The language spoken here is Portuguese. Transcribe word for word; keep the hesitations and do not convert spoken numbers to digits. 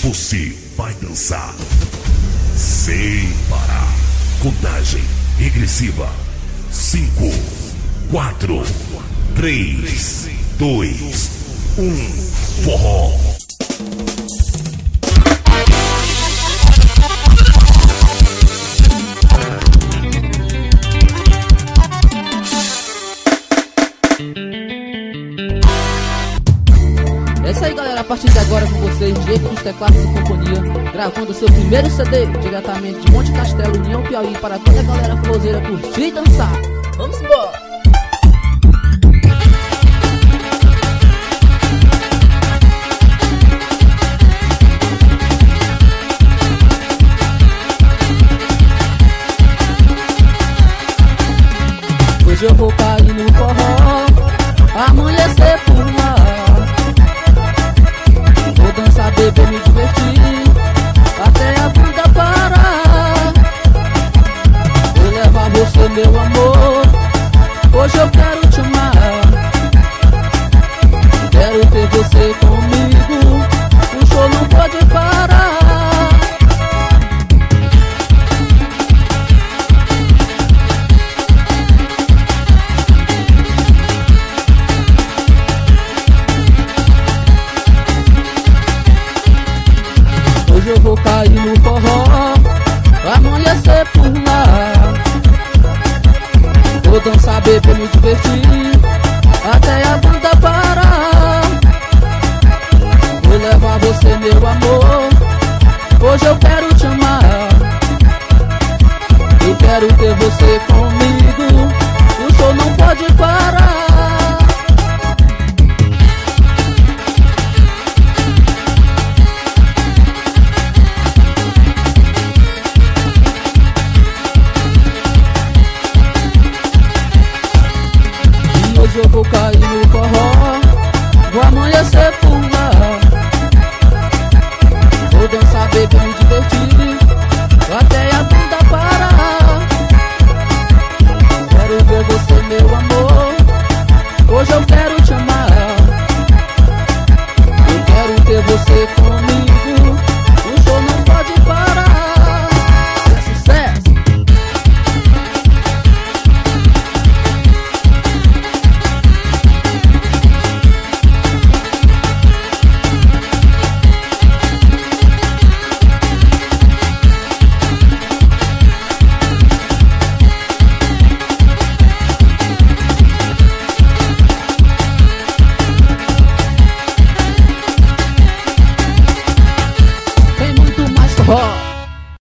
Você vai dançar sem parar. Contagem regressiva. Cinco, quatro, três, dois, um. Forró. É isso aí, galera, a partir de agora com vocês, Diego dos Teclados e Companhia, gravando seu primeiro C D diretamente de Monte Castelo, União Piauí, para toda a galera forrozeira curtir e dançar. Vamos embora! Hoje eu vou cair no forró, amanhecer por lá. Vou dançar, beber, me divertir, até a bunda parar. Vou levar você, meu amor, hoje eu quero te amar. Quero ter você comigo, o show não pode parar. Hoje eu vou cair no forró, amanhecer por lá. Vou dançar, beber, me divertir, até a banda parar. Vou levar você, meu amor, hoje eu quero te amar. Eu quero ter você comigo, o show não pode parar. Hoje eu vou cair no forró, vou amanhecer por lá. Vou dançar, beber, me divertir, até a bunda parar. Quero ver você, meu amor, hoje eu quero te amar. Eu quero ter você comigo, o show não pode parar. É sucesso! Tem muito mais forró.